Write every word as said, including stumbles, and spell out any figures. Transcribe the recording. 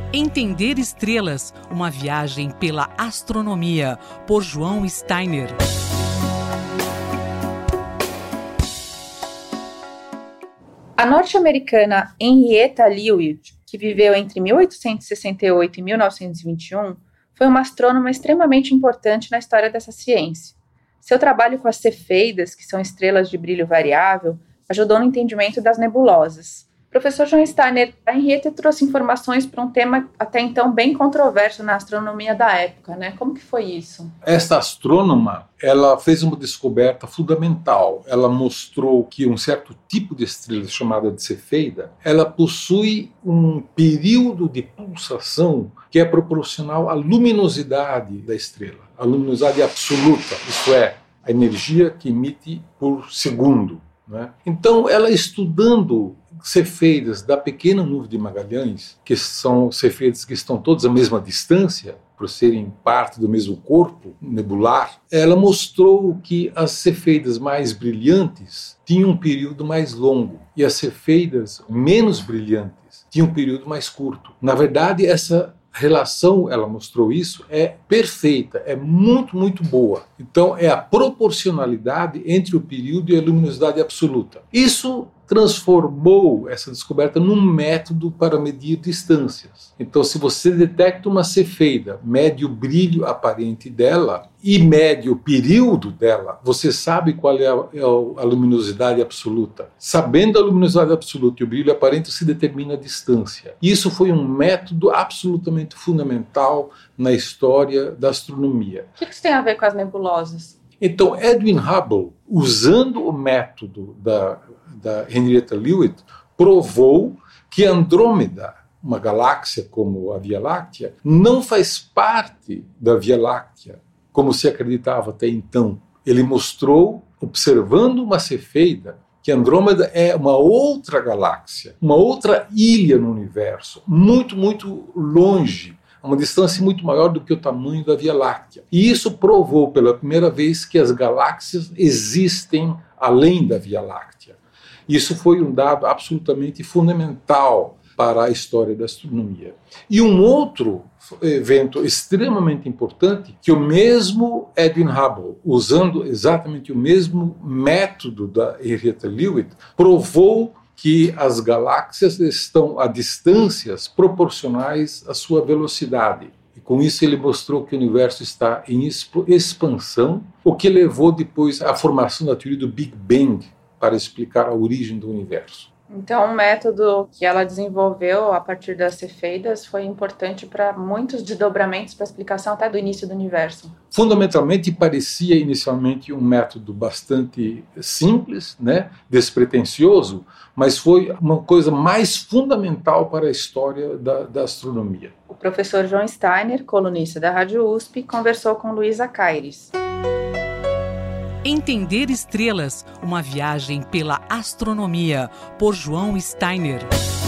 Entender estrelas, uma viagem pela astronomia, por João Steiner. A norte-americana Henrietta Leavitt, que viveu entre mil oitocentos e sessenta e oito e mil novecentos e vinte e um, foi uma astrônoma extremamente importante na história dessa ciência. Seu trabalho com as cefeidas, que são estrelas de brilho variável, ajudou no entendimento das nebulosas. Professor João Steiner, a Henrietta trouxe informações para um tema até então bem controverso na astronomia da época, né? Como que foi isso? Esta astrônoma, ela fez uma descoberta fundamental. Ela mostrou que um certo tipo de estrela, chamada de cefeida, ela possui um período de pulsação que é proporcional à luminosidade da estrela, a luminosidade absoluta, isto é, a energia que emite por segundo, né? Então, ela estudando cefeidas da pequena nuvem de Magalhães, que são cefeidas que estão todas à mesma distância, por serem parte do mesmo corpo nebular, ela mostrou que as cefeidas mais brilhantes tinham um período mais longo e as cefeidas menos brilhantes tinham um período mais curto. Na verdade, essa relação, ela mostrou isso, é perfeita, é muito, muito boa. Então, é a proporcionalidade entre o período e a luminosidade absoluta. Isso transformou essa descoberta num método para medir distâncias. Então, se você detecta uma cefeida, mede o brilho aparente dela e mede o período dela, você sabe qual é a, é a luminosidade absoluta. Sabendo a luminosidade absoluta e o brilho aparente, se determina a distância. Isso foi um método absolutamente fundamental na história da astronomia. O que isso tem a ver com as nebulosas? Então, Edwin Hubble, usando o método da da Henrietta Leavitt, provou que Andrômeda, uma galáxia como a Via Láctea, não faz parte da Via Láctea, como se acreditava até então. Ele mostrou, observando uma cefeida, que Andrômeda é uma outra galáxia, uma outra ilha no universo, muito, muito longe, a uma distância muito maior do que o tamanho da Via Láctea. E isso provou pela primeira vez que as galáxias existem além da Via Láctea. Isso foi um dado absolutamente fundamental para a história da astronomia. E um outro evento extremamente importante, que o mesmo Edwin Hubble, usando exatamente o mesmo método da Henrietta Leavitt, provou que as galáxias estão a distâncias proporcionais à sua velocidade. E com isso ele mostrou que o universo está em expansão, o que levou depois à formação da teoria do Big Bang, para explicar a origem do universo. Então, o método que ela desenvolveu a partir das cefeidas foi importante para muitos desdobramentos para a explicação até do início do universo. Fundamentalmente, parecia inicialmente um método bastante simples, né, despretensioso, mas foi uma coisa mais fundamental para a história da, da astronomia. O professor João Steiner, colunista da Rádio U S P, conversou com Luísa Caires. Entender estrelas, uma viagem pela astronomia, por João Steiner.